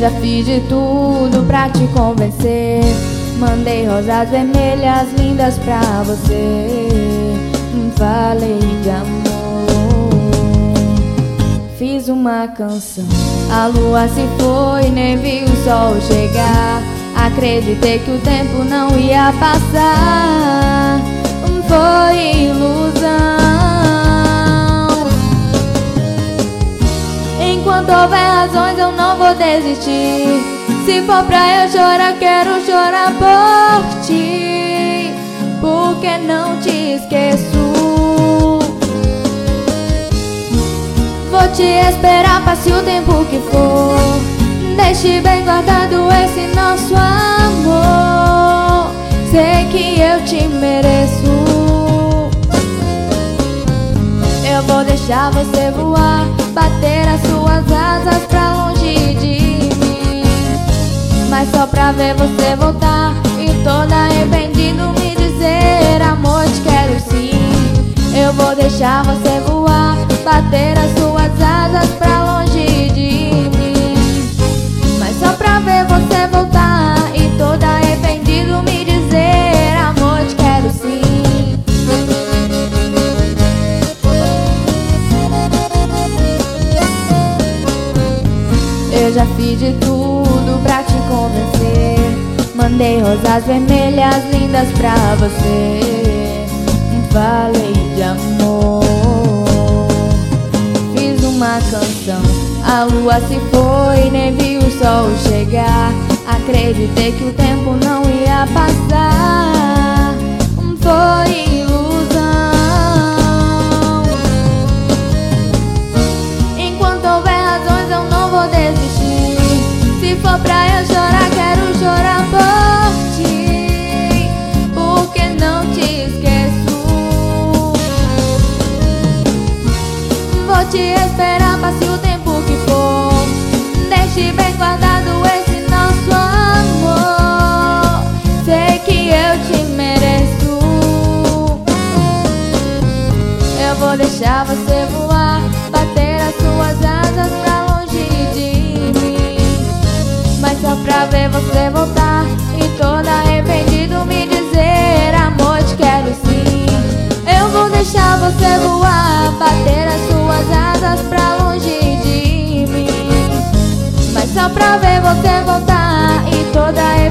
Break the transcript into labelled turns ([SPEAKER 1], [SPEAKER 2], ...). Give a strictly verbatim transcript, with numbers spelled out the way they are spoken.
[SPEAKER 1] já fiz de tudo pra te convencer. Mandei rosas vermelhas lindas pra você. Falei de amor, fiz uma canção. A lua se foi, nem vi o sol chegar. Acreditei que o tempo não ia passar. Foi ilusão. Enquanto houver razões eu não vou desistir. Se for pra eu chorar, quero chorar por ti, porque não te esqueço. Vou te esperar, passe o tempo que for. Deixe bem guardado esse nosso amor. Sei que eu te mereço. Eu vou deixar você voar, bater as suas asas pra longe de mim, mas só pra ver você voltar e todo arrependido me dizer: amor, te quero sim. Eu vou deixar você voar, bater as suas asas pra longe de mim, mas só pra ver você voltar e todo arrependido me dizer: amor, te quero sim. Eu já fiz de tudo pra te convencer. Mandei rosas vermelhas lindas pra você. Falei de amor, fiz uma canção. A lua se foi, nem vi o sol chegar. Acreditei que o tempo não ia passar. Foi ilusão. Enquanto houver razões eu não vou desistir. Se for pra eu chorar, quero chorar por ti, porque não te esqueço. Vou te esperar, passe o tempo que for. Deixe bem guardado esse nosso amor. Sei que eu te mereço. Eu vou deixar você voar, bater as suas asas pra longe de mim, mas só pra ver você voltar e todo arrependido me dizer: amor, te quero sim. Eu vou deixar você voar, bater as suas asas pra longe de mim, mas só pra ver você voltar e todo arrependido